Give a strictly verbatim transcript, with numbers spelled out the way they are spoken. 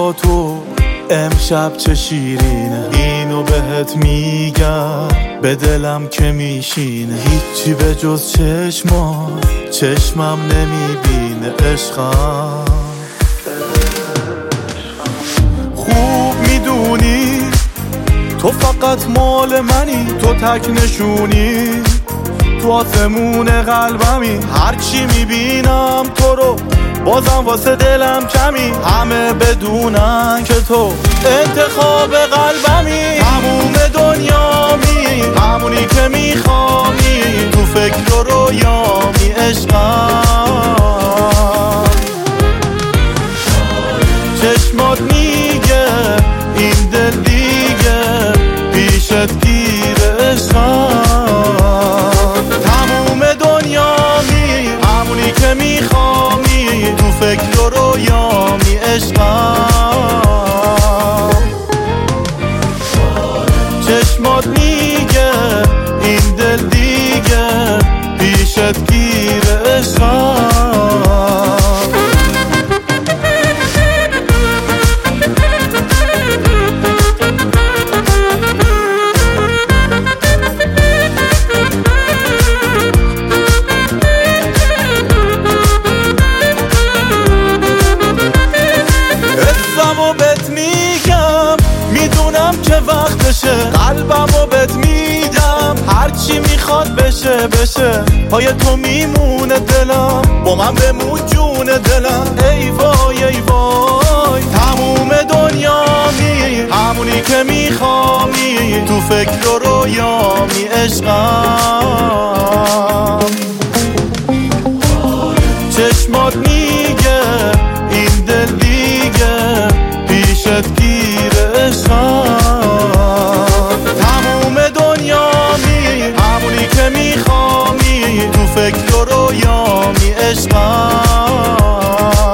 با تو امشب چه شیرینه، اینو بهت میگم به دلم که میشینه. هیچی به جز چشمم چشمم نمیبینه عشقم. خوب میدونی تو فقط مال منی، تو تک نشونی تو آسمون قلبمی. هرچی میبینم تو رو بازم واسه دلم کمی، همه بدونن که تو انتخاب قلبمی. تموم دنیامی همونی که میخوامی، تو فکر و رویامی عشقم. چشمات میگه این دل دیگه پیشت گیره عشقم. تموم دنیامی همونی که میخوامی، تو فکر و رویامی عشقم. چشمات میگه این دل دیگه پیشت گیره عشقم. که وقتشه قلبمو بهت میدم، هرچی میخواد بشه بشه. پای تو میمونه دلم، با من بمون جون دلم. ای وای ای وای تموم دنیامی همونی که میخوامی، تو فکر و رویامی عشقم. چشمات میگه این دل دیگه پیشت گیره عشقم. تموم دنیامی همونی که میخوامی، تو فکر و رویامی عشقم.